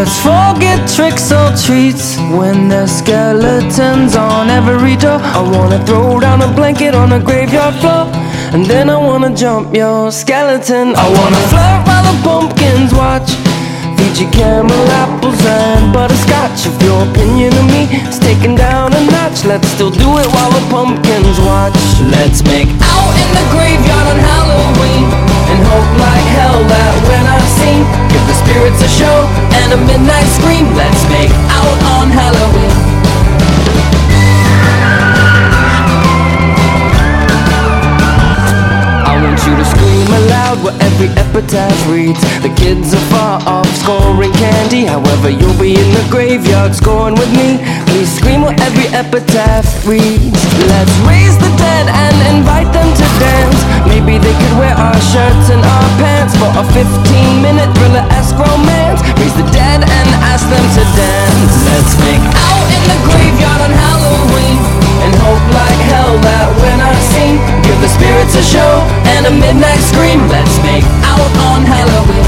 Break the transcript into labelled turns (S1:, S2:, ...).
S1: Let's forget tricks or treats when there's skeletons on every door. I wanna throw down a blanket on a graveyard floor, and then I wanna jump your skeleton. I wanna flirt while the pumpkins watch, feed you caramel apples and butterscotch. If your opinion of me is taken down a notch, let's still do it while the pumpkins watch. Let's make out in the graveyard on Halloween, and hope like hell that when I sing, give the spirits a show and a midnight scream. Let's make out on Halloween. I want you to scream aloud where every epitaph reads. The kids are far off scoring candy, however you'll be in the graveyard scoring with me. Please scream where every epitaph reads. Let's raise the dead and invite them to dance. Maybe they could wear our shirts and our pants for a 15-minute thriller-esque romance. Raise the dead and ask them to dance. Let's make out in the graveyard on Halloween, and hope like hell that when I sing, give the spirits a show and a midnight scream. Let's make out on Halloween.